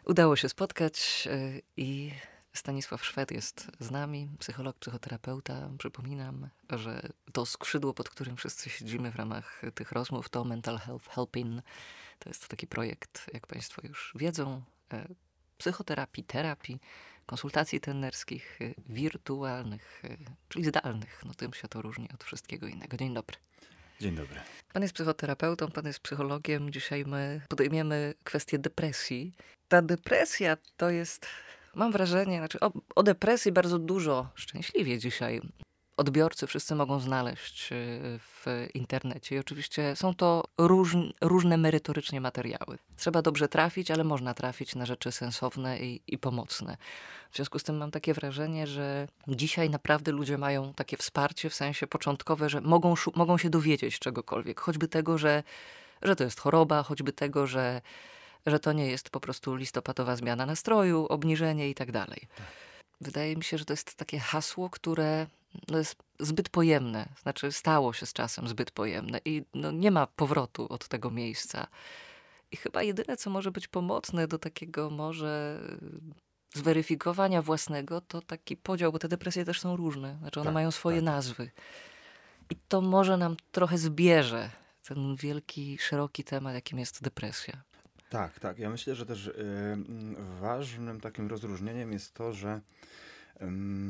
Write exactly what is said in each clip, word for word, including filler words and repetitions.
Udało się spotkać y, i Stanisław Szwed jest z nami, psycholog, psychoterapeuta. Przypominam, że to skrzydło, pod którym wszyscy siedzimy w ramach tych rozmów, to Mental Health Helping. To jest taki projekt, jak Państwo już wiedzą, y, psychoterapii, terapii, konsultacji trenerskich, y, wirtualnych, y, czyli zdalnych. No tym się to różni od wszystkiego innego. Dzień dobry. Dzień dobry. Pan jest psychoterapeutą, pan jest psychologiem. Dzisiaj my podejmiemy kwestię depresji. Ta depresja to jest, mam wrażenie, znaczy o, o depresji bardzo dużo, szczęśliwie dzisiaj, odbiorcy wszyscy mogą znaleźć w internecie. I oczywiście są to róż, różne merytorycznie materiały. Trzeba dobrze trafić, ale można trafić na rzeczy sensowne i, i pomocne. W związku z tym mam takie wrażenie, że dzisiaj naprawdę ludzie mają takie wsparcie w sensie początkowe, że mogą, mogą się dowiedzieć czegokolwiek. Choćby tego, że, że to jest choroba, choćby tego, że, że to nie jest po prostu listopadowa zmiana nastroju, obniżenie i tak dalej. Wydaje mi się, że to jest takie hasło, które no jest zbyt pojemne. Znaczy stało się z czasem zbyt pojemne i no nie ma powrotu od tego miejsca. I chyba jedyne, co może być pomocne do takiego może zweryfikowania własnego, to taki podział, bo te depresje też są różne. Znaczy one tak, mają swoje tak. nazwy. I to może nam trochę zbierze ten wielki, szeroki temat, jakim jest depresja. Tak, tak. Ja myślę, że też y, ważnym takim rozróżnieniem jest to, że y,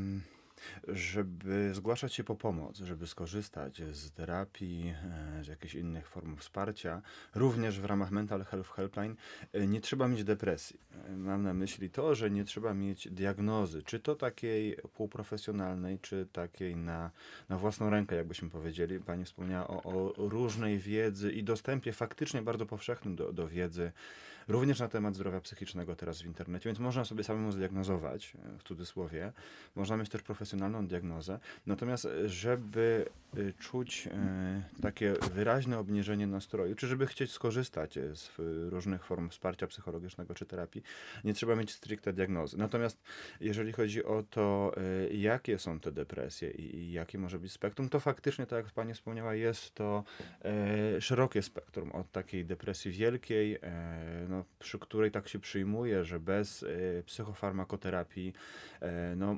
żeby zgłaszać się po pomoc, żeby skorzystać z terapii, z jakichś innych form wsparcia, również w ramach Mental Health Helpline, nie trzeba mieć depresji. Mam na myśli to, że nie trzeba mieć diagnozy, czy to takiej półprofesjonalnej, czy takiej na, na własną rękę, jakbyśmy powiedzieli. Pani wspomniała o, o różnej wiedzy i dostępie faktycznie bardzo powszechnym do, do wiedzy, również na temat zdrowia psychicznego teraz w internecie, więc można sobie samemu zdiagnozować, w cudzysłowie. Można mieć też profesjonalną diagnozę. Natomiast, żeby czuć takie wyraźne obniżenie nastroju, czy żeby chcieć skorzystać z różnych form wsparcia psychologicznego czy terapii, nie trzeba mieć stricte diagnozy. Natomiast jeżeli chodzi o to, jakie są te depresje i, i jakie może być spektrum, to faktycznie, tak jak pani wspomniała, jest to szerokie spektrum od takiej depresji wielkiej, no, przy której tak się przyjmuje, że bez y, psychofarmakoterapii y, no,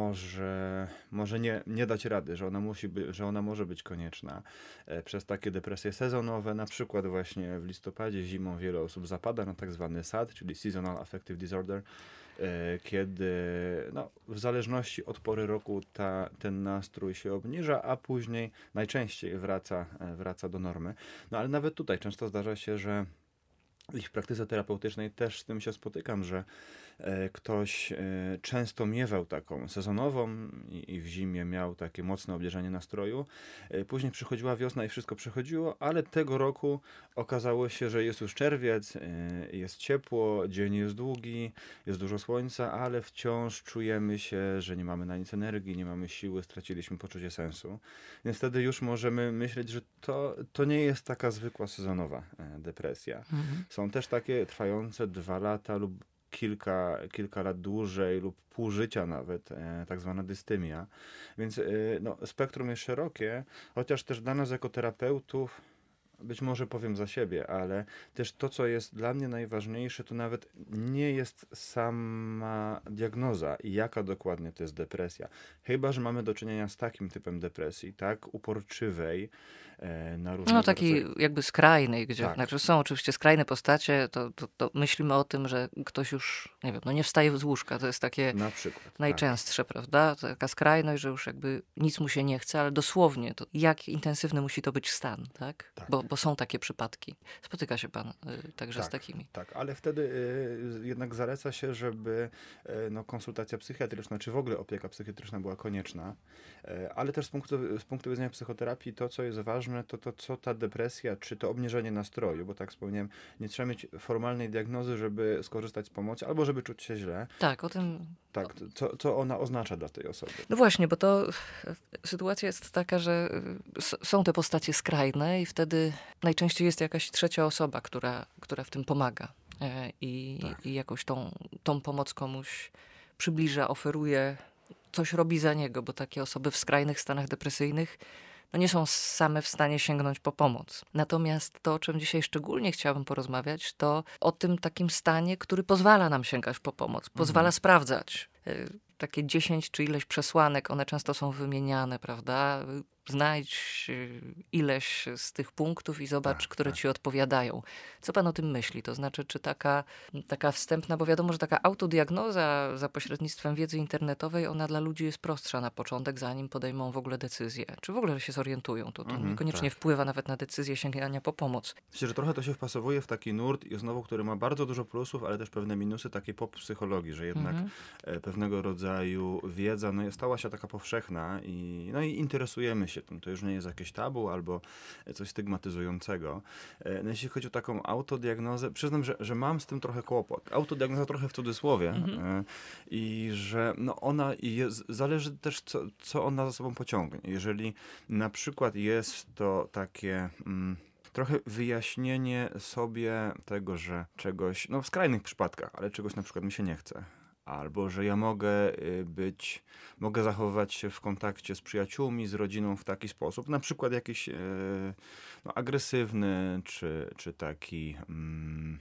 może, może nie, nie dać rady, że ona, musi by, że ona może być konieczna. Y, przez takie depresje sezonowe, na przykład właśnie w listopadzie, zimą wiele osób zapada na tak zwany S A D, czyli Seasonal Affective Disorder, y, kiedy no, w zależności od pory roku ta, ten nastrój się obniża, a później najczęściej wraca, wraca do normy. No ale nawet tutaj często zdarza się, że i w praktyce terapeutycznej też z tym się spotykam, że e, ktoś e, często miewał taką sezonową i, i w zimie miał takie mocne obniżenie nastroju. E, później przychodziła wiosna i wszystko przechodziło, ale tego roku okazało się, że jest już czerwiec, e, jest ciepło, dzień jest długi, jest dużo słońca, ale wciąż czujemy się, że nie mamy na nic energii, nie mamy siły, straciliśmy poczucie sensu. Więc wtedy już możemy myśleć, że to, to nie jest taka zwykła sezonowa e, depresja. Mhm. Są też takie trwające dwa lata lub kilka, kilka lat dłużej lub pół życia nawet, e, tak zwana dystymia. Więc e, no, spektrum jest szerokie, chociaż też dla nas jako terapeutów, być może powiem za siebie, ale też to, co jest dla mnie najważniejsze, to nawet nie jest sama diagnoza i jaka dokładnie to jest depresja. Chyba że mamy do czynienia z takim typem depresji, tak uporczywej, e, na różnych No takiej rodzajach. jakby skrajnej, gdzie Tak. znaczy są oczywiście skrajne postacie, to, to, to myślimy o tym, że ktoś już, nie wiem, no nie wstaje z łóżka. To jest takie Na przykład. najczęstsze, prawda? Taka skrajność, że już jakby nic mu się nie chce, ale dosłownie to jak intensywny musi to być stan, tak? Tak. Bo, bo są takie przypadki. Spotyka się pan y, także z Tak, takimi. tak, ale wtedy y, jednak zaleca się, żeby y, no, konsultacja psychiatryczna, czy w ogóle opieka psychiatryczna była konieczna, y, ale też z punktu, z punktu widzenia psychoterapii to, co jest ważne, to to, co ta depresja, czy to obniżenie nastroju, bo tak wspomniałem, nie trzeba mieć formalnej diagnozy, żeby skorzystać z pomocy, albo żeby czuć się źle. Tak, o tym... Tak, co, co ona oznacza dla tej osoby. No właśnie, bo to sytuacja jest taka, że s- są te postacie skrajne i wtedy najczęściej jest jakaś trzecia osoba, która, która w tym pomaga e, i, Tak. i jakoś tą, tą pomoc komuś przybliża, oferuje, coś robi za niego, bo takie osoby w skrajnych stanach depresyjnych no nie są same w stanie sięgnąć po pomoc. Natomiast to, o czym dzisiaj szczególnie chciałabym porozmawiać, to o tym takim stanie, który pozwala nam sięgać po pomoc, pozwala Mhm. sprawdzać. Y, Takie dziesięć czy ileś przesłanek, one często są wymieniane, prawda? Znajdź y, ileś z tych punktów i zobacz, Tak, które tak. ci odpowiadają. Co pan o tym myśli? To znaczy, czy taka, taka wstępna, bo wiadomo, że taka autodiagnoza za pośrednictwem wiedzy internetowej, ona dla ludzi jest prostsza na początek, zanim podejmą w ogóle decyzję. Czy w ogóle się zorientują. To, to Mhm, niekoniecznie tak. wpływa nawet na decyzję sięgania po pomoc. Myślę, że trochę to się wpasowuje w taki nurt i znowu, który ma bardzo dużo plusów, ale też pewne minusy takiej pop psychologii, że jednak Mhm. e, pewnego rodzaju wiedza no, stała się taka powszechna i, no, i interesujemy się tym. To już nie jest jakieś tabu albo coś stygmatyzującego. E, no, jeśli chodzi o taką autodiagnozę, przyznam, że, że mam z tym trochę kłopot. Autodiagnoza trochę w cudzysłowie Mhm. e, i że no, ona jest, zależy też, co, co ona za sobą pociągnie. Jeżeli na przykład jest to takie... Mm, trochę wyjaśnienie sobie tego, że czegoś, no w skrajnych przypadkach, ale czegoś na przykład mi się nie chce. Albo że ja mogę y, być, mogę zachowywać się w kontakcie z przyjaciółmi, z rodziną w taki sposób, na przykład jakiś y, no, agresywny, czy, czy taki... Mm,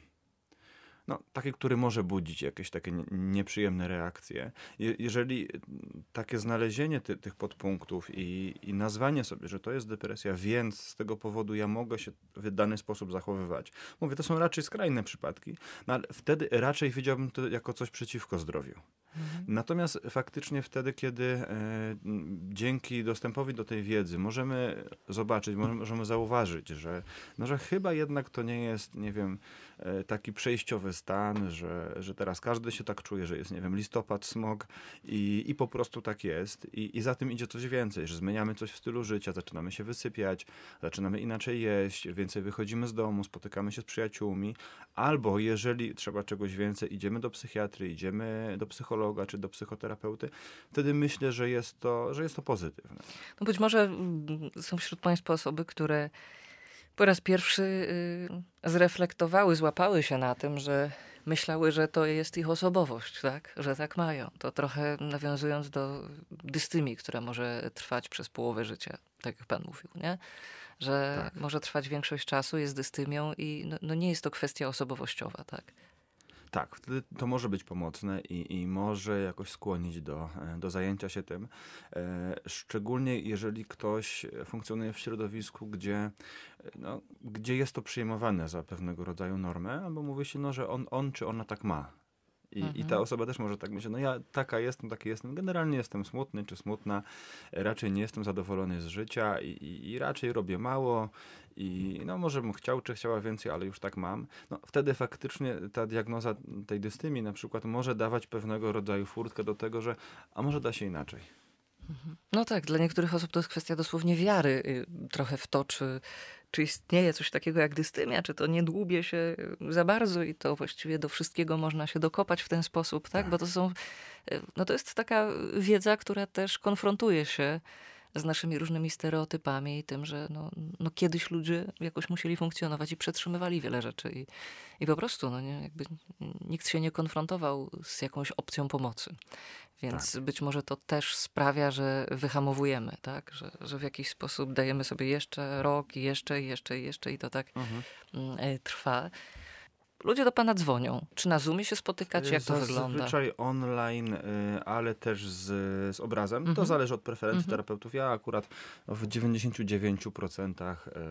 no, taki, który może budzić jakieś takie nie- nieprzyjemne reakcje. Je, jeżeli takie znalezienie ty, tych podpunktów i, i nazwanie sobie, że to jest depresja, więc z tego powodu ja mogę się w dany sposób zachowywać. Mówię, to są raczej skrajne przypadki, no ale wtedy raczej widziałbym to jako coś przeciwko zdrowiu. Mhm. Natomiast faktycznie wtedy, kiedy e, m, dzięki dostępowi do tej wiedzy możemy zobaczyć, mo- możemy zauważyć, że, no, że chyba jednak to nie jest, nie wiem, e, taki przejściowy stan, że, że teraz każdy się tak czuje, że jest, nie wiem, listopad, smog i, i po prostu tak jest. I, I za tym idzie coś więcej, że zmieniamy coś w stylu życia, zaczynamy się wysypiać, zaczynamy inaczej jeść, więcej wychodzimy z domu, spotykamy się z przyjaciółmi, albo jeżeli trzeba czegoś więcej, idziemy do psychiatry, idziemy do psychologa czy do psychoterapeuty, wtedy myślę, że jest to, że jest to pozytywne. No być może mm, są wśród państwa osoby, które po raz pierwszy y, zreflektowały, złapały się na tym, że myślały, że to jest ich osobowość, tak? Że tak mają. To trochę nawiązując do dystymii, która może trwać przez połowę życia, tak jak pan mówił, nie? Że Tak. może trwać większość czasu, jest dystymią i no, no nie jest to kwestia osobowościowa, tak? Tak, wtedy to może być pomocne i, i może jakoś skłonić do, e, do zajęcia się tym. E, szczególnie jeżeli ktoś funkcjonuje w środowisku, gdzie, e, no, gdzie jest to przyjmowane za pewnego rodzaju normę, albo mówi się, no, że on, on czy ona tak ma. I, Mhm. I ta osoba też może tak myśleć, no ja taka jestem, taki jestem, generalnie jestem smutny czy smutna, raczej nie jestem zadowolony z życia i, i, i raczej robię mało i no może bym chciał czy chciała więcej, ale już tak mam. No wtedy faktycznie ta diagnoza tej dystymii na przykład może dawać pewnego rodzaju furtkę do tego, że a może da się inaczej. No tak, dla niektórych osób to jest kwestia dosłownie wiary y, trochę w to, czy, czy istnieje coś takiego jak dystymia, czy to nie dłubie się y, za bardzo i to właściwie do wszystkiego można się dokopać w ten sposób, tak? Tak. Bo to są, y, no to jest taka wiedza, która też konfrontuje się z naszymi różnymi stereotypami i tym, że no, no kiedyś ludzie jakoś musieli funkcjonować i przetrzymywali wiele rzeczy i, i po prostu no nie, jakby nikt się nie konfrontował z jakąś opcją pomocy. Więc być może to też sprawia, że wyhamowujemy, tak? Że, że w jakiś sposób dajemy sobie jeszcze rok i jeszcze, i jeszcze, i jeszcze i to tak Mhm. mm, e, trwa. Ludzie do pana dzwonią. Czy na Zoomie się spotykacie? Jak to wygląda? Zazwyczaj online, y, ale też z, z obrazem. To Mhm. zależy od preferencji Mhm. terapeutów. Ja akurat w dziewięćdziesięciu dziewięciu procentach y,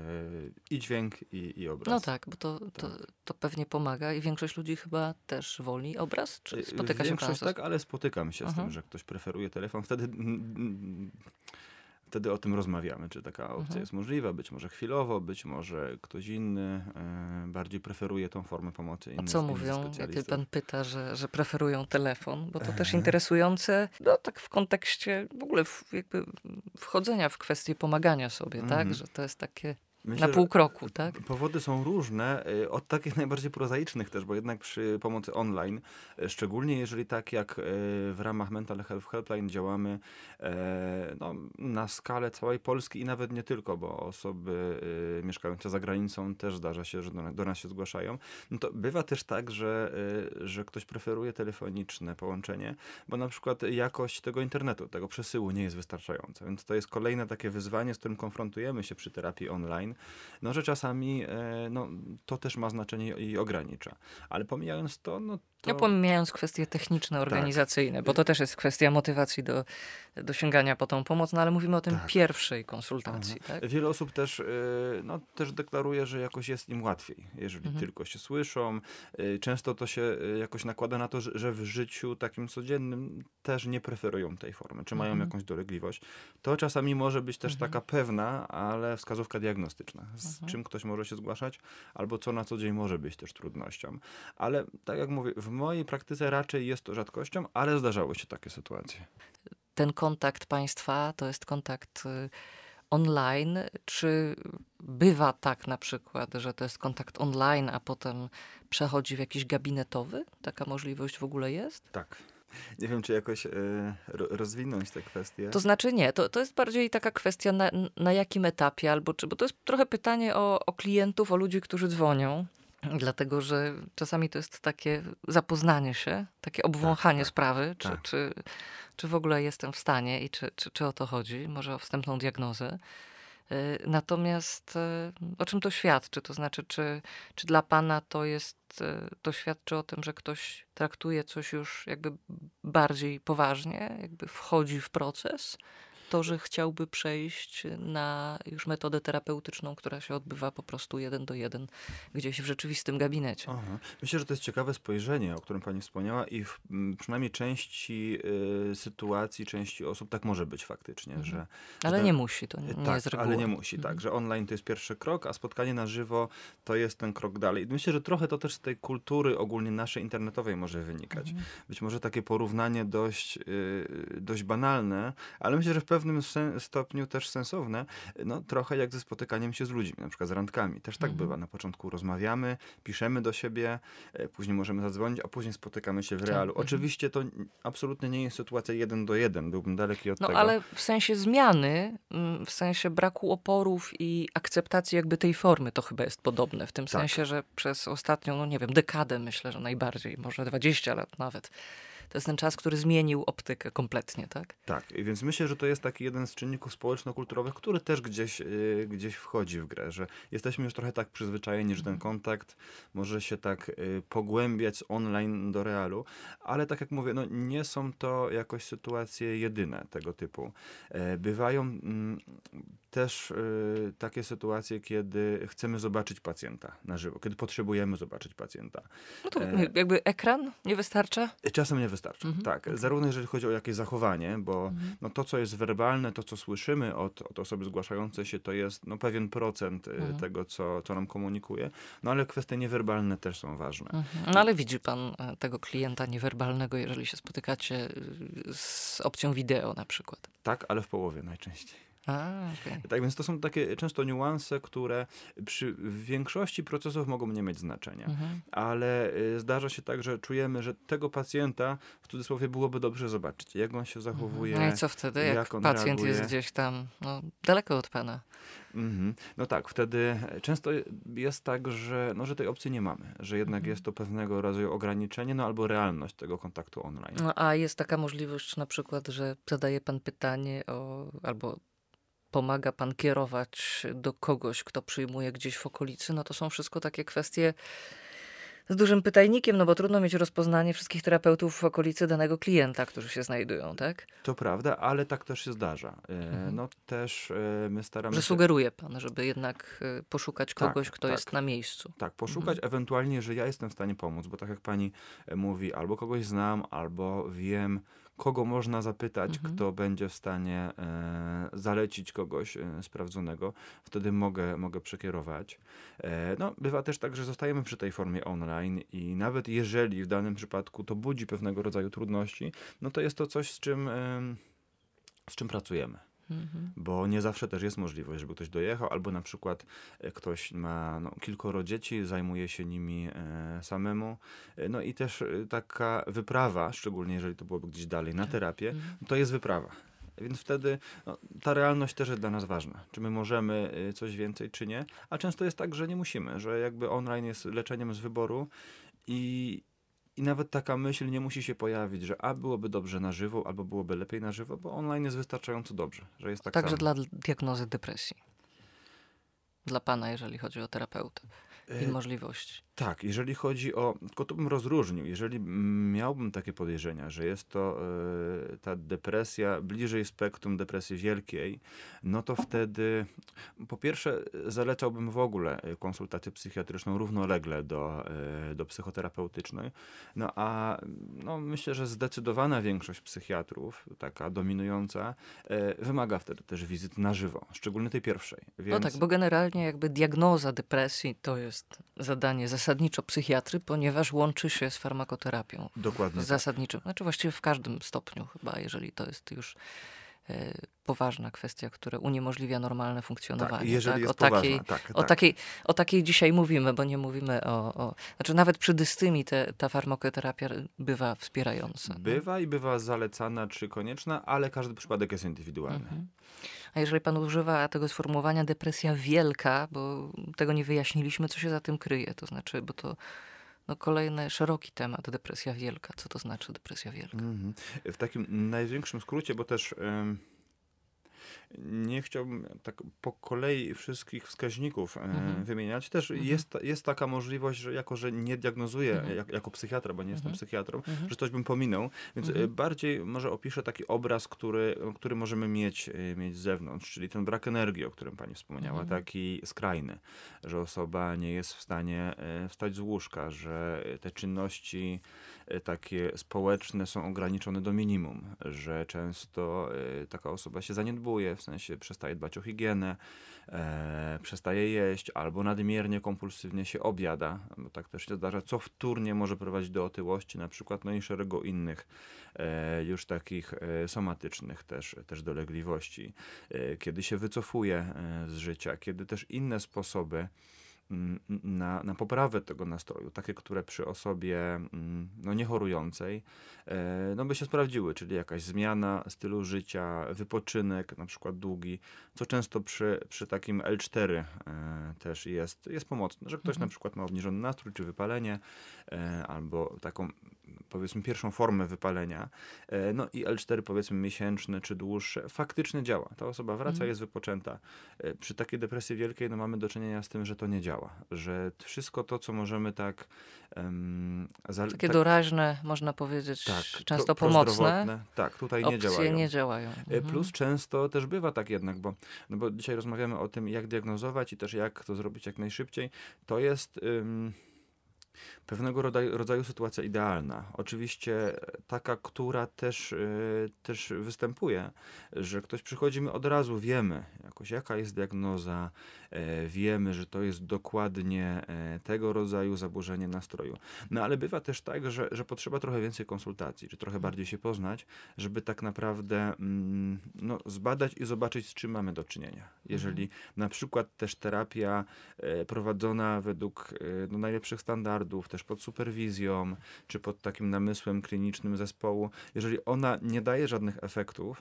i dźwięk, i, i obraz. No tak, bo to, to, to pewnie pomaga i większość ludzi chyba też woli obraz? Czy Y, spotyka się Większość pan? tak, ale spotykam się z Mhm. tym, że ktoś preferuje telefon. Wtedy, mm, wtedy o tym rozmawiamy, czy taka opcja Mhm. jest możliwa. Być może chwilowo, być może ktoś inny y, bardziej preferuje tą formę pomocy. A Inny, co inny mówią, jak specjalistów. pan pyta, że, że preferują telefon? Bo to też Ehe. interesujące, no tak w kontekście w ogóle w, jakby wchodzenia w kwestię pomagania sobie, tak? Mhm. Że to jest takie Myślę, na pół kroku, tak? Powody są różne, y, od takich najbardziej prozaicznych też, bo jednak przy pomocy online, y, szczególnie jeżeli tak jak y, w ramach Mental Health Helpline działamy y, no, na skalę całej Polski i nawet nie tylko, bo osoby y, mieszkające za granicą też zdarza się, że do, do nas się zgłaszają, no to bywa też tak, że, y, że ktoś preferuje telefoniczne połączenie, bo na przykład jakość tego internetu, tego przesyłu nie jest wystarczająca, więc to jest kolejne takie wyzwanie, z którym konfrontujemy się przy terapii online. No, że czasami e, no, to też ma znaczenie i ogranicza. Ale pomijając to, no to... No pomijając kwestie techniczne, organizacyjne, tak. Bo to też jest kwestia motywacji do, do sięgania po tą pomoc, no ale mówimy o tym tak. pierwszej konsultacji. Tak? Wiele osób też, no, też deklaruje, że jakoś jest im łatwiej, jeżeli mhm. tylko się słyszą. Często to się jakoś nakłada na to, że w życiu takim codziennym też nie preferują tej formy, czy mają mhm. jakąś dolegliwość. To czasami może być też mhm. taka pewna, ale wskazówka diagnostyczna, z mhm. czym ktoś może się zgłaszać, albo co na co dzień może być też trudnością. Ale tak jak mówię, w mojej praktyce raczej jest to rzadkością, ale zdarzały się takie sytuacje. Ten kontakt państwa to jest kontakt online. Czy bywa tak na przykład, że to jest kontakt online, a potem przechodzi w jakiś gabinetowy? Taka możliwość w ogóle jest? Tak. Nie wiem, czy jakoś y, rozwinąć tę kwestię. To znaczy nie, to, to jest bardziej taka kwestia na, na jakim etapie, albo czy, bo to jest trochę pytanie o, o klientów, o ludzi, którzy dzwonią. Dlatego, że czasami to jest takie zapoznanie się, takie obwąchanie tak, tak, sprawy, czy, tak. czy, czy w ogóle jestem w stanie i czy, czy, czy o to chodzi, może o wstępną diagnozę. Natomiast o czym to świadczy? To znaczy, czy, czy dla pana to jest, to świadczy o tym, że ktoś traktuje coś już jakby bardziej poważnie, jakby wchodzi w proces? To, że chciałby przejść na już metodę terapeutyczną, która się odbywa po prostu jeden do jeden gdzieś w rzeczywistym gabinecie. Aha. Myślę, że to jest ciekawe spojrzenie, o którym pani wspomniała i w m, przynajmniej części y, sytuacji, części osób tak może być faktycznie. Mhm. Że, ale że, nie musi, to nie, nie tak, jest reguła. ale nie musi, mhm. tak, że online to jest pierwszy krok, a spotkanie na żywo to jest ten krok dalej. I myślę, że trochę to też z tej kultury ogólnie naszej internetowej może wynikać. Mhm. Być może takie porównanie dość, y, dość banalne, ale myślę, że w pewnym stopniu też sensowne, no trochę jak ze spotykaniem się z ludźmi, na przykład z randkami. Też tak mhm. bywa. Na początku rozmawiamy, piszemy do siebie, później możemy zadzwonić, a później spotykamy się w realu. Tak. Oczywiście to absolutnie nie jest sytuacja jeden do jeden, byłbym daleki od no, tego. No ale w sensie zmiany, w sensie braku oporów i akceptacji jakby tej formy, to chyba jest podobne. W tym tak. sensie, że przez ostatnią, no nie wiem, dekadę myślę, że najbardziej, może dwadzieścia lat nawet. To jest ten czas, który zmienił optykę kompletnie, tak? Tak, więc myślę, że to jest taki jeden z czynników społeczno-kulturowych, który też gdzieś, yy, gdzieś wchodzi w grę, że jesteśmy już trochę tak przyzwyczajeni, że ten kontakt może się tak yy, pogłębiać z online do realu, ale tak jak mówię, no nie są to jakoś sytuacje jedyne tego typu. Yy, bywają yy, też yy, takie sytuacje, kiedy chcemy zobaczyć pacjenta na żywo, kiedy potrzebujemy zobaczyć pacjenta. No to yy, jakby ekran nie wystarcza? Czasem nie wystarcza, mhm. tak. Okay. Zarówno jeżeli chodzi o jakieś zachowanie, bo mhm. no, to, co jest werbalne, to, co słyszymy od, od osoby zgłaszającej się, to jest no, pewien procent mhm. tego, co, co nam komunikuje, no ale kwestie niewerbalne też są ważne. Mhm. No ale widzi pan tego klienta niewerbalnego, jeżeli się spotykacie z opcją wideo na przykład? Tak, ale w połowie najczęściej. A, okay. Tak więc to są takie często niuanse, które przy większości procesów mogą nie mieć znaczenia. Mhm. Ale y, zdarza się tak, że czujemy, że tego pacjenta w cudzysłowie byłoby dobrze zobaczyć, jak on się zachowuje. Mhm. No i co wtedy, jak, jak pacjent reaguje. Jest gdzieś tam no, daleko od pana? Mhm. No tak, wtedy często jest tak, że, no, że tej opcji nie mamy, że jednak mhm. jest to pewnego rodzaju ograniczenie, no albo realność tego kontaktu online. No, a jest taka możliwość na przykład, że zadaje pan pytanie o, albo pomaga pan kierować do kogoś, kto przyjmuje gdzieś w okolicy, no to są wszystko takie kwestie z dużym pytajnikiem, no bo trudno mieć rozpoznanie wszystkich terapeutów w okolicy danego klienta, którzy się znajdują, tak? To prawda, ale tak też się zdarza. Mhm. No też my staramy że się... sugeruje pan, żeby jednak poszukać kogoś, tak, kto tak. jest na miejscu. Tak, poszukać mhm. ewentualnie, że ja jestem w stanie pomóc, bo tak jak pani mówi, albo kogoś znam, albo wiem, kogo można zapytać, mhm. kto będzie w stanie e, zalecić kogoś e, sprawdzonego. Wtedy mogę, mogę przekierować. E, no, bywa też tak, że zostajemy przy tej formie online i nawet jeżeli w danym przypadku to budzi pewnego rodzaju trudności, no to jest to coś, z czym, e, z czym pracujemy. Mhm. Bo nie zawsze też jest możliwość, żeby ktoś dojechał, albo na przykład e, ktoś ma no, kilkoro dzieci, zajmuje się nimi e, samemu. E, no i też e, taka wyprawa, szczególnie jeżeli to byłoby gdzieś dalej na terapię, Mhm. to jest wyprawa. Więc wtedy no, ta realność też jest dla nas ważna. Czy my możemy e, coś więcej, czy nie. A często jest tak, że nie musimy, że jakby online jest leczeniem z wyboru i I nawet taka myśl nie musi się pojawić, że a byłoby dobrze na żywo, albo byłoby lepiej na żywo, bo online jest wystarczająco dobrze, że jest tak Także samo. dla diagnozy depresji. Dla pana, jeżeli chodzi o terapeutę i E, możliwości. Tak, jeżeli chodzi o, tylko tu bym rozróżnił, jeżeli mm, miałbym takie podejrzenia, że jest to e, ta depresja bliżej spektrum depresji wielkiej, no to wtedy po pierwsze zalecałbym w ogóle e, konsultację psychiatryczną równolegle do, e, do psychoterapeutycznej, no a no, myślę, że zdecydowana większość psychiatrów, taka dominująca, e, wymaga wtedy też wizyt na żywo, szczególnie tej pierwszej. Więc... No tak, bo generalnie jakby diagnoza depresji to jest zadanie zasadniczo psychiatry, ponieważ łączy się z farmakoterapią. Dokładnie tak. Zasadniczo. Znaczy właściwie w każdym stopniu chyba, jeżeli to jest już e, poważna kwestia, która uniemożliwia normalne funkcjonowanie. Tak, jeżeli tak? jest O, takiej, poważna, tak, o, tak. takiej, o takiej dzisiaj mówimy, bo nie mówimy o... o znaczy nawet przy dystymii te, ta farmakoterapia bywa wspierająca. no. Bywa i bywa zalecana czy konieczna, ale każdy przypadek jest indywidualny. Mhm. A jeżeli pan używa tego sformułowania depresja wielka, bo tego nie wyjaśniliśmy, co się za tym kryje, to znaczy, bo to no, kolejny szeroki temat, depresja wielka. Co to znaczy depresja wielka? Mhm. W takim największym skrócie, bo też ym, nie chciałbym tak po kolei wszystkich wskaźników e, Mhm. wymieniać. Też Mhm. jest, jest taka możliwość, że jako, że nie diagnozuję Mhm. jak, jako psychiatra, bo nie jestem Mhm. psychiatrą, Mhm. że coś bym pominął. Więc Mhm. e, bardziej może opiszę taki obraz, który, który możemy mieć, e, mieć z zewnątrz, czyli ten brak energii, o którym pani wspomniała, Mhm. taki skrajny, że osoba nie jest w stanie e, wstać z łóżka, że te czynności e, takie społeczne są ograniczone do minimum, że często e, taka osoba się zaniedbuje, w sensie przestaje dbać o higienę, e, przestaje jeść albo nadmiernie, kompulsywnie się objada, bo tak też się zdarza, co wtórnie może prowadzić do otyłości na przykład, no i szeregu innych e, już takich e, somatycznych też, też dolegliwości. E, kiedy się wycofuje e, z życia, kiedy też inne sposoby na, na poprawę tego nastroju, takie, które przy osobie no, niechorującej e, no, by się sprawdziły, czyli jakaś zmiana stylu życia, wypoczynek, na przykład długi, co często przy, przy takim L cztery e, też jest, jest pomocne, że ktoś Mhm. na przykład ma obniżony nastrój, czy wypalenie, e, albo taką powiedzmy pierwszą formę wypalenia, e, no i L cztery powiedzmy miesięczne, czy dłuższe, faktycznie działa. Ta osoba wraca, Mhm. jest wypoczęta. E, przy takiej depresji wielkiej no, mamy do czynienia z tym, że to nie działa. Że wszystko to, co możemy tak... Um, za, Takie tak doraźne, można powiedzieć, tak, często pro, pomocne. prozdrowotne, tak, tutaj nie Opcje działają. nie działają. E, Mhm. Plus często też bywa tak jednak, bo, no bo dzisiaj rozmawiamy o tym, jak diagnozować i też jak to zrobić jak najszybciej. To jest... Um, pewnego rodzaju, rodzaju sytuacja idealna. Oczywiście taka, która też, y, też występuje, że ktoś przychodzi, my od razu wiemy jakoś jaka jest diagnoza, e, wiemy, że to jest dokładnie e, tego rodzaju zaburzenie nastroju. No ale bywa też tak, że, że potrzeba trochę więcej konsultacji, czy trochę bardziej się poznać, żeby tak naprawdę mm, no, zbadać i zobaczyć, z czym mamy do czynienia. Jeżeli na przykład też terapia e, prowadzona według e, no, najlepszych standardów, też pod superwizją, czy pod takim namysłem klinicznym zespołu, jeżeli ona nie daje żadnych efektów,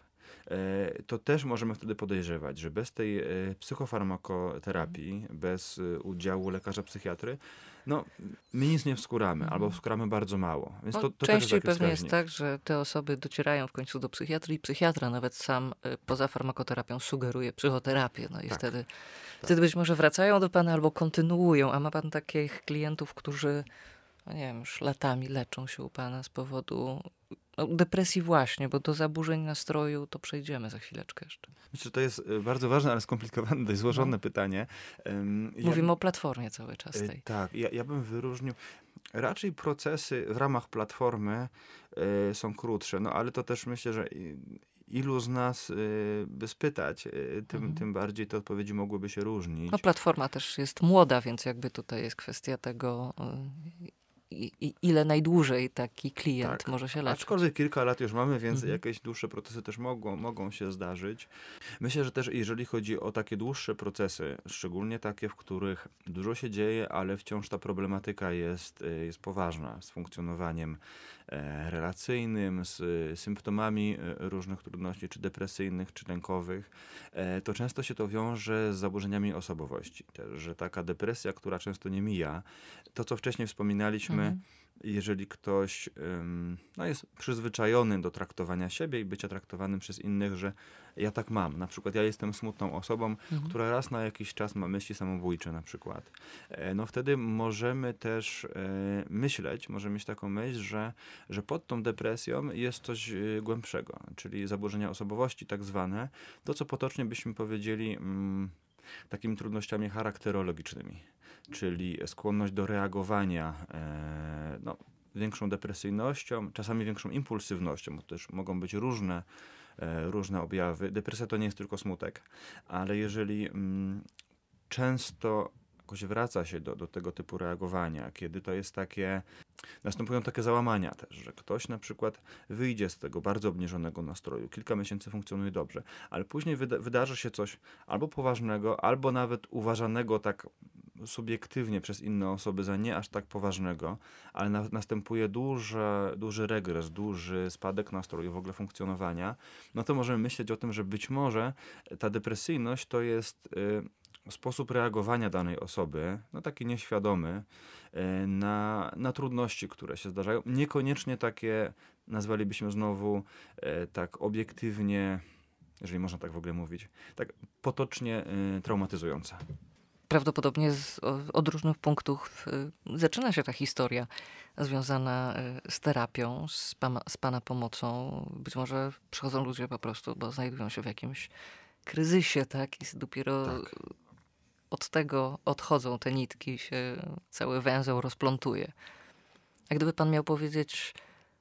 e, to też możemy wtedy podejrzewać, że bez tej e, psychofarmakoterapii, bez e, udziału lekarza psychiatry, no my nic nie wskuramy, albo wskuramy bardzo mało. Więc No, to, to częściej też jest pewnie taki jest wskaźnik. tak, że te osoby docierają w końcu do psychiatry i psychiatra nawet sam y, poza farmakoterapią sugeruje psychoterapię. No i Tak, wtedy, wtedy być może wracają do pana albo kontynuują. A ma pan takich klientów, którzy, no nie wiem, już latami leczą się u pana z powodu no, depresji właśnie, bo do zaburzeń nastroju to przejdziemy za chwileczkę jeszcze. Myślę, że to jest e, bardzo ważne, ale skomplikowane, dość złożone No. pytanie. Em, ja- Mówimy o platformie cały czas E, tej. Tak, ja, ja bym wyróżnił. Raczej procesy w ramach platformy e, są krótsze, no ale to też myślę, że i- ilu z nas e, by spytać, e, tym, Mhm. tym bardziej te odpowiedzi mogłyby się różnić. No platforma też jest młoda, więc jakby tutaj jest kwestia tego, y, i, i ile najdłużej taki klient tak. może się leczyć. Aczkolwiek kilka lat już mamy, więc Mhm. jakieś dłuższe procesy też mogą, mogą się zdarzyć. Myślę, że też jeżeli chodzi o takie dłuższe procesy, szczególnie takie, w których dużo się dzieje, ale wciąż ta problematyka jest, y, jest poważna z funkcjonowaniem e, relacyjnym, z y, symptomami y, różnych trudności, czy depresyjnych, czy lękowych, e, to często się to wiąże z zaburzeniami osobowości. Też, że taka depresja, która często nie mija, to co wcześniej wspominaliśmy, Mhm. jeżeli ktoś ym, no jest przyzwyczajony do traktowania siebie i bycia traktowanym przez innych, że ja tak mam. Na przykład ja jestem smutną osobą, Mhm. która raz na jakiś czas ma myśli samobójcze na przykład. E, no wtedy możemy też e, myśleć, możemy mieć taką myśl, że, że pod tą depresją jest coś e, głębszego, czyli zaburzenia osobowości tak zwane, to co potocznie byśmy powiedzieli mm, takimi trudnościami charakterologicznymi, czyli skłonność do reagowania e, no, większą depresyjnością, czasami większą impulsywnością, bo też mogą być różne, e, różne objawy. Depresja to nie jest tylko smutek, ale jeżeli mm, często jakoś wraca się do, do tego typu reagowania, kiedy to jest takie, następują takie załamania też, że ktoś na przykład wyjdzie z tego bardzo obniżonego nastroju, kilka miesięcy funkcjonuje dobrze, ale później wyda- wydarzy się coś albo poważnego, albo nawet uważanego tak subiektywnie przez inne osoby za nie aż tak poważnego, ale na- następuje duży, duży regres, duży spadek nastroju, w ogóle funkcjonowania, no to możemy myśleć o tym, że być może ta depresyjność to jest y, sposób reagowania danej osoby, no taki nieświadomy, y, na, na trudności, które się zdarzają. Niekoniecznie takie, nazwalibyśmy znowu y, tak obiektywnie, jeżeli można tak w ogóle mówić, tak potocznie y, traumatyzujące. Prawdopodobnie z, o- od różnych punktów y, zaczyna się ta historia związana y, z terapią, z, pana, z pana pomocą. Być może przychodzą ludzie po prostu, bo znajdują się w jakimś kryzysie, tak? I dopiero Tak. od tego odchodzą te nitki, się cały węzeł rozplątuje. A gdyby pan miał powiedzieć,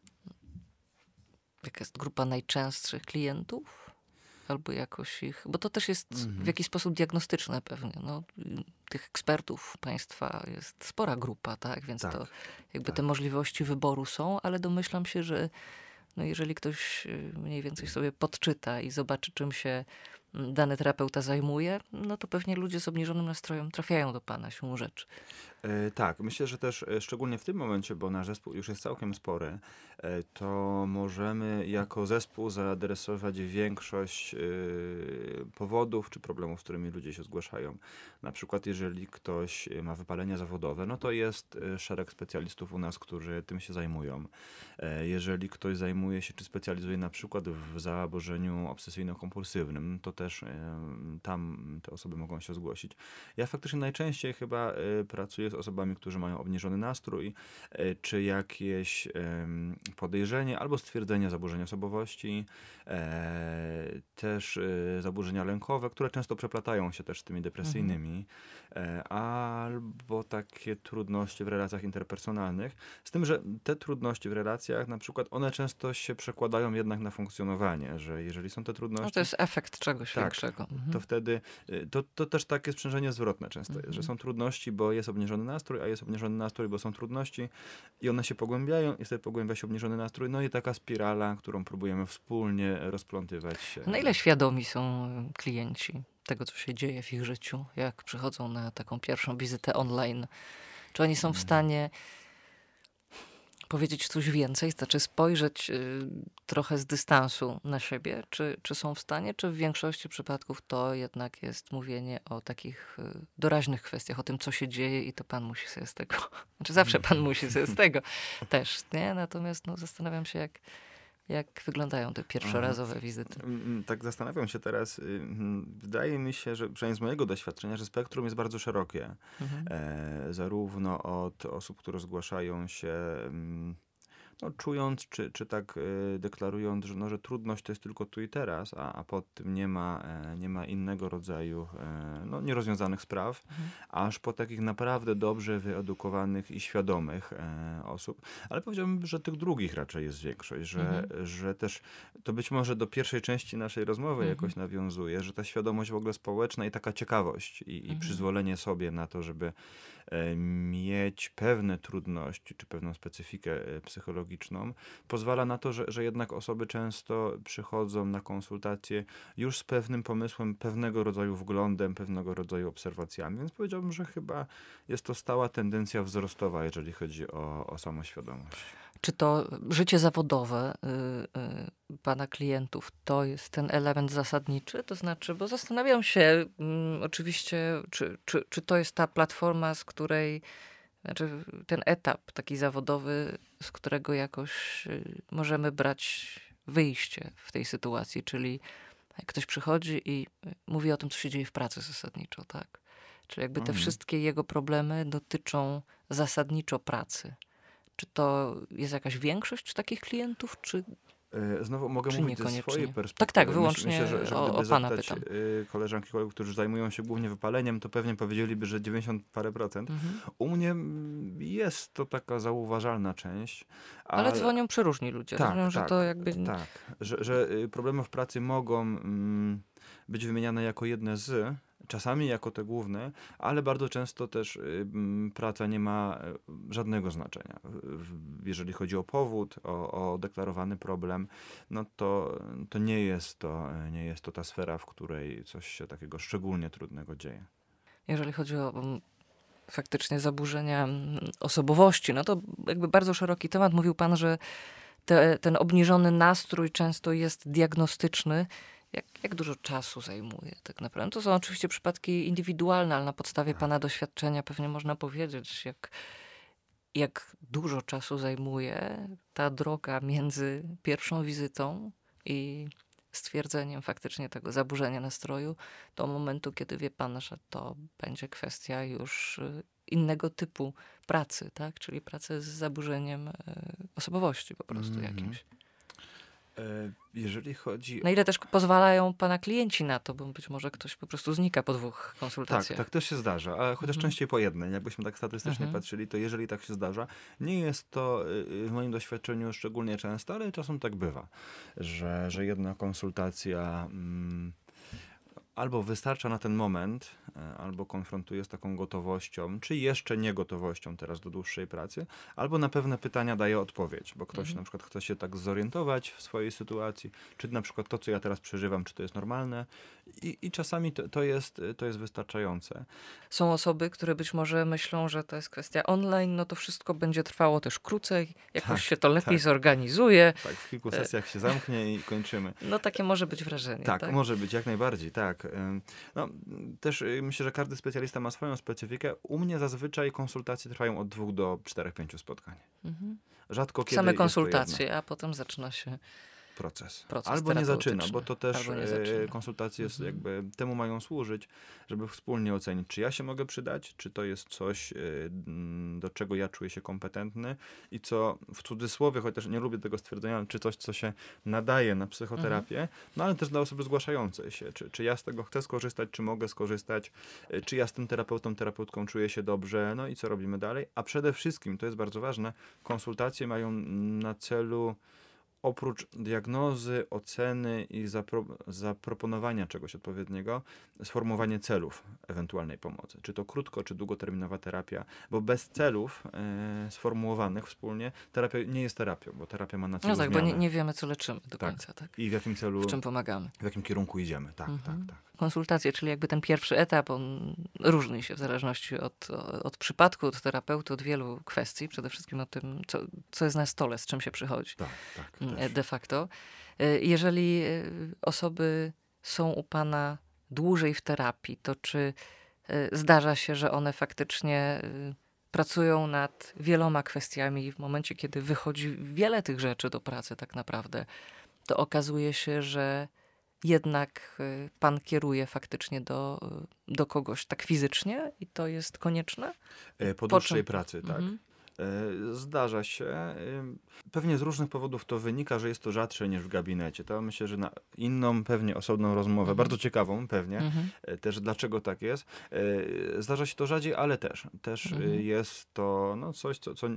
jaka jest grupa najczęstszych klientów? Albo jakoś ich... Bo to też jest Mhm. w jakiś sposób diagnostyczne pewnie. No, y, tych ekspertów państwa jest spora grupa, tak? Więc Tak, to jakby tak. te możliwości wyboru są, ale domyślam się, że no jeżeli ktoś y, mniej więcej sobie podczyta i zobaczy, czym się mm, dany terapeuta zajmuje, no to pewnie ludzie z obniżonym nastrojem trafiają do pana siłą rzeczy. E, tak, myślę, że też e, szczególnie w tym momencie, bo nasz zespół już jest całkiem spory, e, to możemy jako zespół zaadresować większość e, powodów czy problemów, z którymi ludzie się zgłaszają. Na przykład jeżeli ktoś e, ma wypalenie zawodowe, no to jest e, szereg specjalistów u nas, którzy tym się zajmują. E, jeżeli ktoś zajmuje się czy specjalizuje na przykład w zaburzeniu obsesyjno-kompulsywnym, to też e, tam te osoby mogą się zgłosić. Ja faktycznie najczęściej chyba e, pracuję z osobami, którzy mają obniżony nastrój, e, czy jakieś em, podejrzenie albo stwierdzenie zaburzenia osobowości, e, też e, zaburzenia lękowe, które często przeplatają się też z tymi depresyjnymi, e, albo takie trudności w relacjach interpersonalnych. Z tym, że te trudności w relacjach, na przykład, one często się przekładają jednak na funkcjonowanie, że jeżeli są te trudności, No to jest efekt czegoś Tak, większego. Mhm. to wtedy, y, to, to też takie sprzężenie zwrotne często jest, że Mhm. są trudności, bo jest obniżony nastrój, a jest obniżony nastrój, bo są trudności i one się pogłębiają i wtedy pogłębia się obniżony nastrój, no i taka spirala, którą próbujemy wspólnie rozplątywać. Na ile świadomi są klienci tego, co się dzieje w ich życiu, jak przychodzą na taką pierwszą wizytę online? Czy oni są w stanie powiedzieć coś więcej, znaczy spojrzeć y, trochę z dystansu na siebie? Czy, czy są w stanie, czy w większości przypadków to jednak jest mówienie o takich y, doraźnych kwestiach, o tym, co się dzieje i to pan musi sobie z tego, znaczy zawsze pan musi sobie z tego też, nie? Natomiast no, zastanawiam się, jak, jak wyglądają te pierwszorazowe wizyty. Mm, Tak zastanawiam się teraz. y, mm, Wydaje mi się, że przynajmniej z mojego doświadczenia, że spektrum jest bardzo szerokie. Mhm. E, zarówno od osób, które zgłaszają się mm, no, czując, czy, czy tak e, deklarując, że, no, że trudność to jest tylko tu i teraz, a, a pod tym nie ma, e, nie ma innego rodzaju e, no, nierozwiązanych spraw, Mhm. aż po takich naprawdę dobrze wyedukowanych i świadomych e, osób. Ale powiedziałbym, że tych drugich raczej jest większość, że, Mhm. że też to być może do pierwszej części naszej rozmowy Mhm. jakoś nawiązuje, że ta świadomość w ogóle społeczna i taka ciekawość i, i Mhm. przyzwolenie sobie na to, żeby e, mieć pewne trudności czy pewną specyfikę e, psychologiczną, pozwala na to, że, że jednak osoby często przychodzą na konsultacje już z pewnym pomysłem, pewnego rodzaju wglądem, pewnego rodzaju obserwacjami. Więc powiedziałbym, że chyba jest to stała tendencja wzrostowa, jeżeli chodzi o, o samoświadomość. Czy to życie zawodowe y, y, pana klientów to jest ten element zasadniczy? To znaczy, bo zastanawiam się mm, oczywiście, czy, czy, czy to jest ta platforma, z której, znaczy ten etap taki zawodowy, z którego jakoś y, możemy brać wyjście w tej sytuacji, czyli jak ktoś przychodzi i mówi o tym, co się dzieje w pracy zasadniczo, tak? Czyli jakby te Mhm. wszystkie jego problemy dotyczą zasadniczo pracy. Czy to jest jakaś większość takich klientów, czy, E, Znowu mogę czy mówić ze niekoniecznie? swojej Tak, perspektywy. tak, Myśl- wyłącznie Myślę, że, że o, gdyby o pana zapytać pytam. y, koleżanki, kolegów, którzy zajmują się głównie wypaleniem, to pewnie powiedzieliby, że dziewięćdziesiąt parę procent. Mhm. U mnie mm, jest to taka zauważalna część. Ale Ale dzwonią przeróżni ludzie. tak, Rozumiem, że tak, to jakby... tak. Że, że y, problemy w pracy mogą mm, być wymieniane jako jedne z, czasami jako te główne, ale bardzo często też y, mm, praca nie ma y, żadnego znaczenia. W- Jeżeli chodzi o powód, o, o deklarowany problem, no to, to nie jest to, nie jest to ta sfera, w której coś się takiego szczególnie trudnego dzieje. Jeżeli chodzi o mm, faktycznie zaburzenia mm, osobowości, no to jakby bardzo szeroki temat. Mówił pan, że te, ten obniżony nastrój często jest diagnostyczny. Jak, jak dużo czasu zajmuje tak naprawdę? To są oczywiście przypadki indywidualne, ale na podstawie pana doświadczenia pewnie można powiedzieć, jak, jak dużo czasu zajmuje ta droga między pierwszą wizytą i stwierdzeniem faktycznie tego zaburzenia nastroju do momentu, kiedy wie pan, że to będzie kwestia już y, innego typu pracy, tak? Czyli pracy z zaburzeniem y, osobowości po prostu Mhm. jakimś. E, Jeżeli chodzi Na ile też pozwalają pana klienci na to, bo być może ktoś po prostu znika po dwóch Tak, konsultacjach. tak też się zdarza, ale chociaż Mhm. częściej po jednej. Jakbyśmy tak statystycznie Mhm. patrzyli, to jeżeli tak się zdarza, nie jest to y, w moim doświadczeniu szczególnie często, ale czasem tak bywa, że, że jedna konsultacja mm, albo wystarcza na ten moment, e, albo konfrontuje z taką gotowością, czy jeszcze nie gotowością teraz do dłuższej pracy, albo na pewne pytania daje odpowiedź, bo ktoś Mhm. na przykład chce się tak zorientować w swojej sytuacji, czy na przykład to, co ja teraz przeżywam, czy to jest normalne i, i czasami to, to, jest, to jest wystarczające. Są osoby, które być może myślą, że to jest kwestia online, no to wszystko będzie trwało też krócej, jakoś Tak, się to lepiej tak. zorganizuje. Tak, w kilku sesjach się zamknie i kończymy. No takie może być wrażenie. Tak, Tak, może być, jak najbardziej, tak. Ym, No, też y, myślę, że każdy specjalista ma swoją specyfikę. U mnie zazwyczaj konsultacje trwają od dwóch do czterech, pięciu spotkań. Mhm. Rzadko kiedy Same jest to konsultacje, jedno. a potem zaczyna się proces. proces Albo nie zaczyna, terapeutyczny. bo to też Albo nie e, zaczyna. konsultacje Mhm. jakby temu mają służyć, żeby wspólnie ocenić, czy ja się mogę przydać, czy to jest coś, e, m, do czego ja czuję się kompetentny i co w cudzysłowie, chociaż nie lubię tego stwierdzenia, czy coś, co się nadaje na psychoterapię, no ale też dla osoby zgłaszającej się, czy, czy ja z tego chcę skorzystać, czy mogę skorzystać, e, czy ja z tym terapeutą, terapeutką czuję się dobrze, no i co robimy dalej. A przede wszystkim, to jest bardzo ważne, konsultacje mają na celu oprócz diagnozy, oceny i zapro, zaproponowania czegoś odpowiedniego, sformułowanie celów ewentualnej pomocy. Czy to krótko, czy długoterminowa terapia, bo bez celów e, sformułowanych wspólnie terapia nie jest terapią, bo terapia ma na celu No tak, bo zmianę. nie, nie wiemy, co leczymy do Tak. końca. Tak? I w jakim celu, W czym pomagamy. w jakim kierunku idziemy. Tak, Mhm. tak, tak. Konsultacje, czyli jakby ten pierwszy etap, on różni się w zależności od, od przypadku, od terapeuty, od wielu kwestii. Przede wszystkim o tym, co, co jest na stole, z czym się przychodzi Tak, tak. mm, też. de facto. Y, Jeżeli y, osoby są u pana dłużej w terapii, to czy y, zdarza się, że one faktycznie y, pracują nad wieloma kwestiami i w momencie, kiedy wychodzi wiele tych rzeczy do pracy tak naprawdę, to okazuje się, że jednak y, pan kieruje faktycznie do, y, do kogoś tak fizycznie i to jest konieczne? E, Po Po dłuższej czym? pracy, tak. Mhm. E, Zdarza się. Ym, Pewnie z różnych powodów to wynika, że jest to rzadsze niż w gabinecie. To myślę, że na inną, pewnie osobną rozmowę, Mhm. bardzo ciekawą pewnie, Mhm. e, też dlaczego tak jest. E, Zdarza się to rzadziej, ale też. Też e, Mhm. jest to no, coś, co, co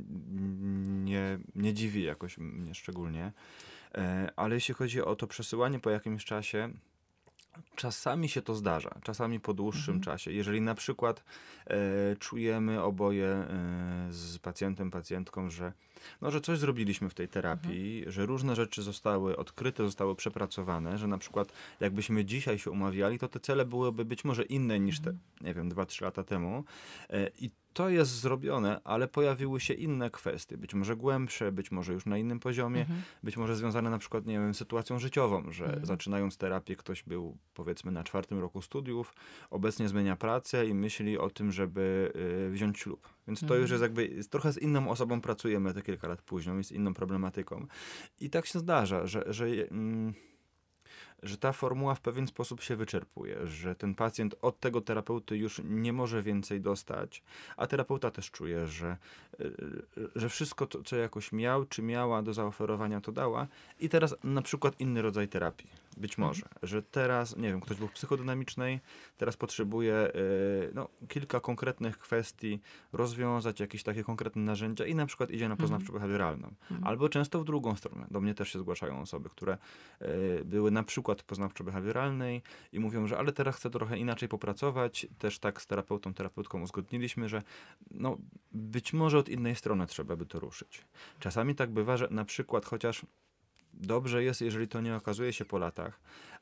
n- nie, nie dziwi jakoś mnie szczególnie. E, Ale jeśli chodzi o to przesyłanie po jakimś czasie, Czasami się to zdarza, czasami po dłuższym Mhm. czasie. Jeżeli na przykład e, czujemy oboje e, z pacjentem, pacjentką, że, no, że coś zrobiliśmy w tej terapii, że różne rzeczy zostały odkryte, zostały przepracowane, że na przykład jakbyśmy dzisiaj się umawiali, to te cele byłyby być może inne niż te, nie wiem, dwa trzy lata temu. E, I to jest zrobione, ale pojawiły się inne kwestie, być może głębsze, być może już na innym poziomie, Mhm. być może związane na przykład, nie wiem, z sytuacją życiową, że Mhm. zaczynając terapię ktoś był powiedzmy na czwartym roku studiów, obecnie zmienia pracę i myśli o tym, żeby y, wziąć ślub. Więc to Mhm. już jest jakby, jest trochę z inną osobą pracujemy te kilka lat później, z inną problematyką. I tak się zdarza, że, że mm, że ta formuła w pewien sposób się wyczerpuje, że ten pacjent od tego terapeuty już nie może więcej dostać, a terapeuta też czuje, że, że wszystko, to, co jakoś miał, czy miała do zaoferowania, to dała i teraz na przykład inny rodzaj terapii. Być może, mhm. że teraz, nie wiem, ktoś był w psychodynamicznej, teraz potrzebuje y, no, kilka konkretnych kwestii rozwiązać, jakieś takie konkretne narzędzia i na przykład idzie na poznawczo-behawioralną. Mhm. Albo często w drugą stronę. Do mnie też się zgłaszają osoby, które y, były na przykład w poznawczo-behawioralnej i mówią, że ale teraz chcę trochę inaczej popracować. Też tak z terapeutą, terapeutką uzgodniliśmy, że no, być może od innej strony trzeba by to ruszyć. Czasami tak bywa, że na przykład chociaż dobrze jest, jeżeli to nie okazuje się po latach,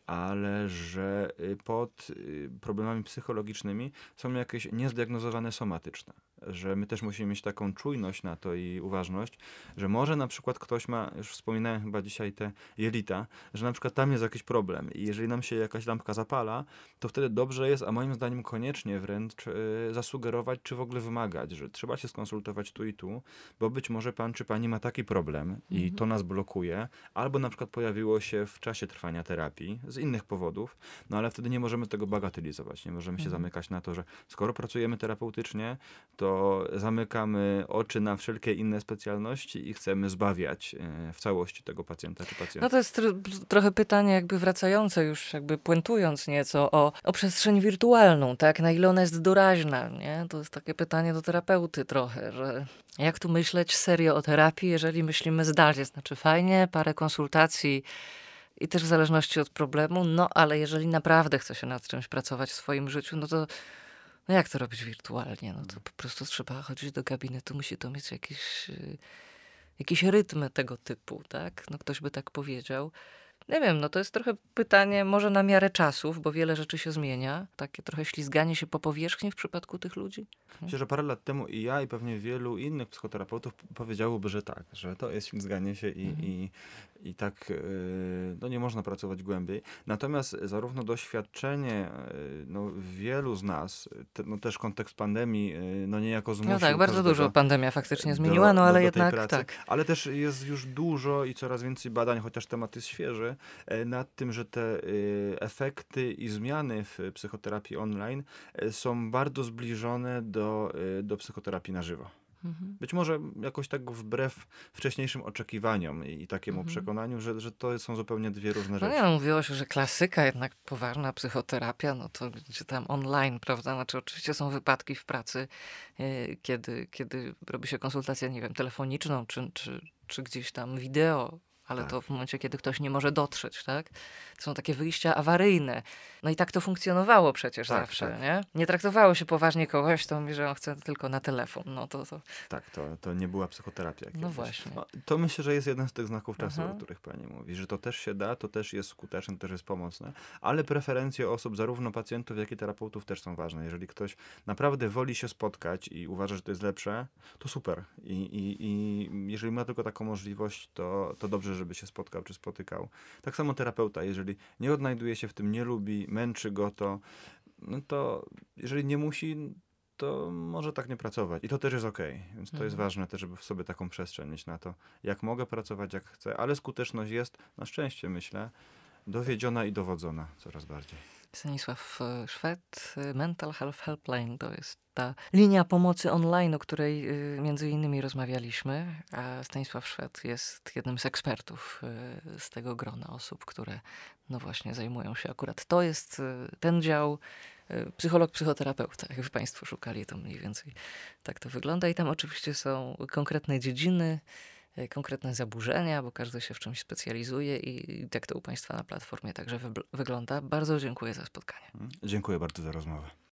ale że pod problemami psychologicznymi są jakieś niezdiagnozowane somatyczne. Że my też musimy mieć taką czujność na to i uważność, że może na przykład ktoś ma, już wspominałem chyba dzisiaj te jelita, że na przykład tam jest jakiś problem i jeżeli nam się jakaś lampka zapala, to wtedy dobrze jest, a moim zdaniem koniecznie wręcz y, zasugerować, czy w ogóle wymagać, że trzeba się skonsultować tu i tu, bo być może pan czy pani ma taki problem mhm. i to nas blokuje, albo na przykład pojawiło się w czasie trwania terapii z innych powodów, no ale wtedy nie możemy tego bagatelizować, nie możemy się mhm. zamykać na to, że skoro pracujemy terapeutycznie, to zamykamy oczy na wszelkie inne specjalności i chcemy zbawiać w całości tego pacjenta czy pacjenta. No to jest tr- trochę pytanie jakby wracające już, jakby puentując nieco o, o przestrzeń wirtualną, tak? Na ile ona jest doraźna, nie? To jest takie pytanie do terapeuty trochę, że jak tu myśleć serio o terapii, jeżeli myślimy zdalnie? Znaczy fajnie, parę konsultacji i też w zależności od problemu, no ale jeżeli naprawdę chce się nad czymś pracować w swoim życiu, no to no jak to robić wirtualnie? No to po prostu trzeba chodzić do gabinetu, musi to mieć jakiś, yy, jakiś rytm tego typu, tak? No ktoś by tak powiedział. Nie wiem, no to jest trochę pytanie może na miarę czasów, bo wiele rzeczy się zmienia. Takie trochę ślizganie się po powierzchni w przypadku tych ludzi. Myślę, że parę lat temu i ja, i pewnie wielu innych psychoterapeutów powiedziałoby, że tak, że to jest ślizganie się i, mhm. i, i tak yy, no nie można pracować głębiej. Natomiast zarówno doświadczenie yy, no, wielu z nas, te, no też kontekst pandemii yy, no niejako zmusił. No tak, bardzo dużo pandemia faktycznie zmieniła, do, no ale do, do jednak pracy. tak. Ale też jest już dużo i coraz więcej badań, chociaż temat jest świeży, yy, nad tym, że te yy, efekty i zmiany w psychoterapii online yy, są bardzo zbliżone do, yy, do psychoterapii na żywo. Mhm. Być może jakoś tak wbrew wcześniejszym oczekiwaniom i, i takiemu mhm. przekonaniu, że, że to są zupełnie dwie różne rzeczy. No nie, no, mówiło się, że klasyka, jednak poważna psychoterapia, no to gdzie tam online, prawda? Znaczy oczywiście są wypadki w pracy, yy, kiedy, kiedy robi się konsultację, nie wiem, telefoniczną, czy, czy, czy gdzieś tam wideo, ale tak. to w momencie, kiedy ktoś nie może dotrzeć, tak? To są takie wyjścia awaryjne. No i tak to funkcjonowało przecież tak, zawsze, tak. nie? Nie traktowało się poważnie kogoś, to mówi, że on chce tylko na telefon. No to, to... Tak, to, to nie była psychoterapia. No właśnie. No, to myślę, że jest jeden z tych znaków czasu, Aha. o których pani mówi, że to też się da, to też jest skuteczne, też jest pomocne, ale preferencje osób, zarówno pacjentów, jak i terapeutów też są ważne. Jeżeli ktoś naprawdę woli się spotkać i uważa, że to jest lepsze, to super. I, i, i jeżeli ma tylko taką możliwość, to, to dobrze, żeby się spotkał czy spotykał. Tak samo terapeuta, jeżeli nie odnajduje się w tym, nie lubi, męczy go to, no to jeżeli nie musi, to może tak nie pracować. I to też jest okej. Okay. Więc to mhm. jest ważne też, żeby w sobie taką przestrzeń mieć na to, jak mogę pracować, jak chcę, ale skuteczność jest, na szczęście myślę, dowiedziona i dowodzona coraz bardziej. Stanisław Szwed, Mental Health Helpline, to jest ta linia pomocy online, o której y, między innymi rozmawialiśmy, a Stanisław Szwed jest jednym z ekspertów y, z tego grona osób, które no właśnie zajmują się akurat. To jest y, ten dział y, psycholog, psychoterapeuta. Jakby państwo szukali, to mniej więcej tak to wygląda i tam oczywiście są konkretne dziedziny, konkretne zaburzenia, bo każdy się w czymś specjalizuje i tak to u Państwa na platformie także wygląda. Bardzo dziękuję za spotkanie. Dziękuję bardzo za rozmowę.